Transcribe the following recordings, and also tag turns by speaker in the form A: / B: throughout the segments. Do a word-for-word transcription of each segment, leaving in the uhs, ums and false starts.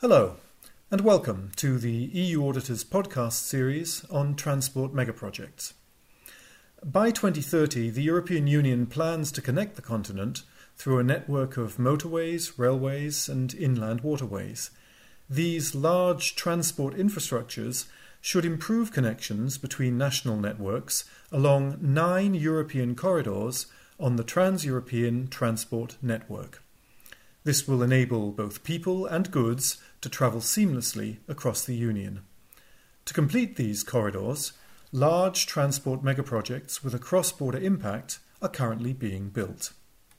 A: Hello, and welcome to the E U Auditors podcast series on transport megaprojects. By twenty thirty, the European Union plans to connect the continent through a network of motorways, railways, and inland waterways. These large transport infrastructures should improve connections between national networks along nine European corridors on the Trans-European Transport Network. This will enable both people and goods to travel seamlessly across the Union. To complete these corridors, large transport megaprojects with a cross-border impact are currently being built.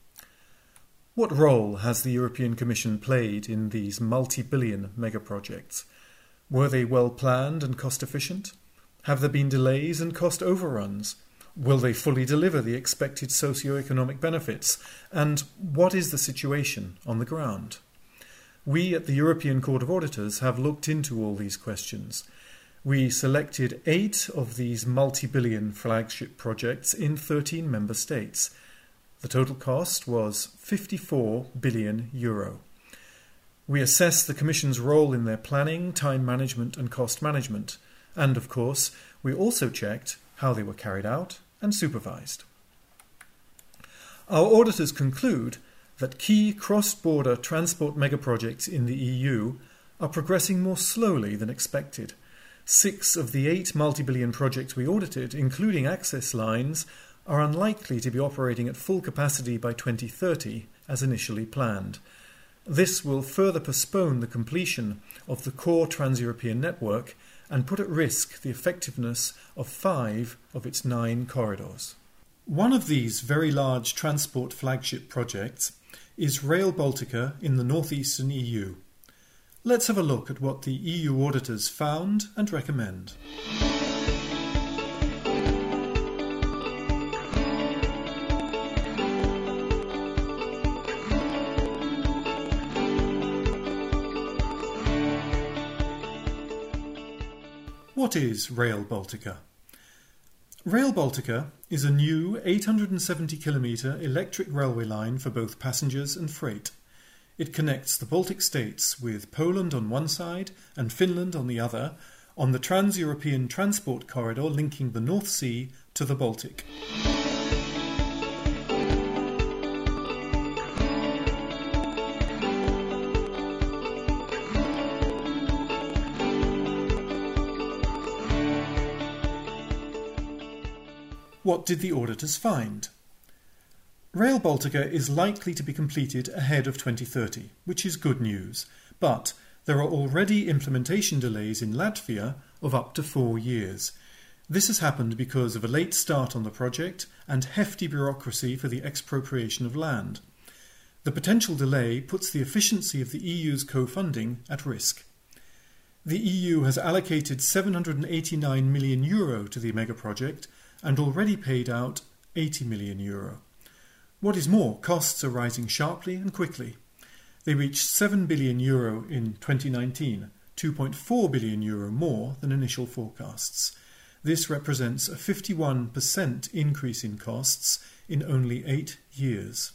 A: What role has the European Commission played in these multi-billion megaprojects? Were they well planned and cost-efficient? Have there been delays and cost overruns? Will they fully deliver the expected socio-economic benefits? And what is the situation on the ground? We at the European Court of Auditors have looked into all these questions. We selected eight of these multi-billion flagship projects in thirteen member states. The total cost was fifty-four billion euro. We assessed the Commission's role in their planning, time management and cost management. And, of course, we also checked how they were carried out and supervised. Our auditors conclude that key cross-border transport megaprojects in the E U are progressing more slowly than expected. Six of the eight multi-billion projects we audited, including access lines, are unlikely to be operating at full capacity by twenty thirty as initially planned. This will further postpone the completion of the core Trans-European network and put at risk the effectiveness of five of its nine corridors. One of these very large transport flagship projects is Rail Baltica in the northeastern E U. Let's have a look at what the E U auditors found and recommend. What is Rail Baltica? Rail Baltica is a new eight hundred seventy kilometre electric railway line for both passengers and freight. It connects the Baltic states with Poland on one side and Finland on the other on the Trans-European Transport Corridor linking the North Sea to the Baltic. What did the auditors find? Rail Baltica is likely to be completed ahead of twenty thirty, which is good news, but there are already implementation delays in Latvia of up to four years. This has happened because of a late start on the project and hefty bureaucracy for the expropriation of land. The potential delay puts the efficiency of the E U's co-funding at risk. The E U has allocated seven hundred eighty-nine million euro to the megaproject and already paid out eighty million euro. What is more, costs are rising sharply and quickly. They reached seven billion euro in twenty nineteen, two point four billion euro more than initial forecasts. This represents a fifty-one percent increase in costs in only eight years.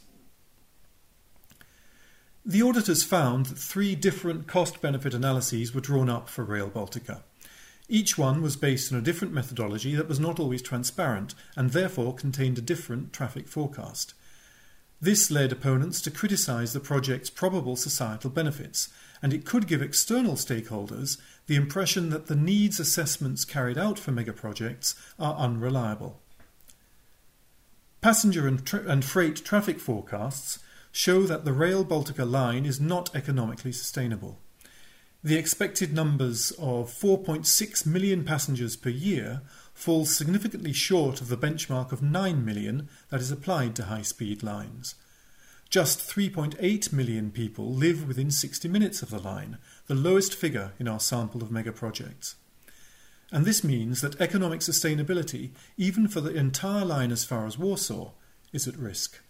A: The auditors found that three different cost-benefit analyses were drawn up for Rail Baltica. Each one was based on a different methodology that was not always transparent and therefore contained a different traffic forecast. This led opponents to criticise the project's probable societal benefits, and it could give external stakeholders the impression that the needs assessments carried out for megaprojects are unreliable. Passenger and, tra- and freight traffic forecasts show that the Rail Baltica line is not economically sustainable. The expected numbers of four point six million passengers per year fall significantly short of the benchmark of nine million that is applied to high-speed lines. Just three point eight million people live within sixty minutes of the line, the lowest figure in our sample of megaprojects. And this means that economic sustainability, even for the entire line as far as Warsaw, is at risk.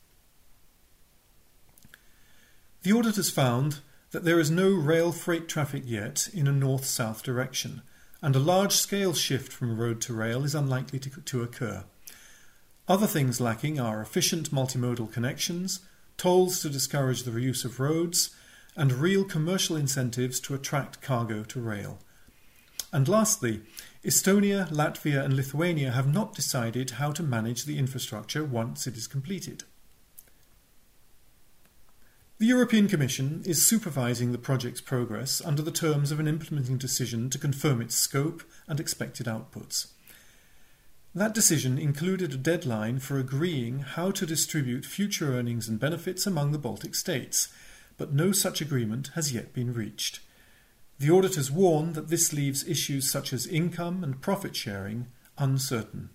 A: The auditors found that there is no rail freight traffic yet in a north-south direction, and a large-scale shift from road to rail is unlikely to, to occur. Other things lacking are efficient multimodal connections, tolls to discourage the reuse of roads, and real commercial incentives to attract cargo to rail. And lastly, Estonia, Latvia and Lithuania have not decided how to manage the infrastructure once it is completed. The European Commission is supervising the project's progress under the terms of an implementing decision to confirm its scope and expected outputs. That decision included a deadline for agreeing how to distribute future earnings and benefits among the Baltic states, but no such agreement has yet been reached. The auditors warn that this leaves issues such as income and profit sharing uncertain.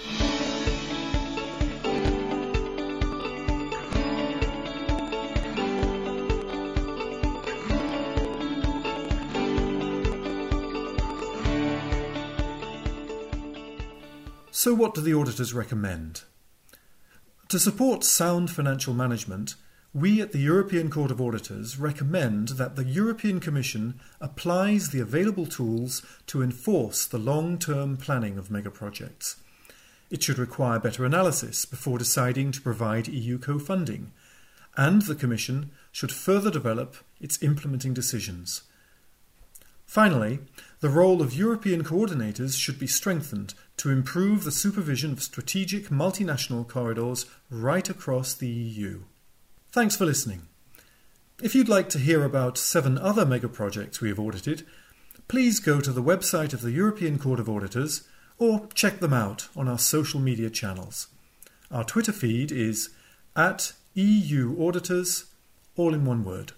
A: So what do the auditors recommend? To support sound financial management, we at the European Court of Auditors recommend that the European Commission applies the available tools to enforce the long-term planning of megaprojects. It should require better analysis before deciding to provide E U co-funding, and the Commission should further develop its implementing decisions. Finally, the role of European coordinators should be strengthened to improve the supervision of strategic multinational corridors right across the E U. Thanks for listening. If you'd like to hear about seven other megaprojects we have audited, please go to the website of the European Court of Auditors or check them out on our social media channels. Our Twitter feed is at E U Auditors, all in one word.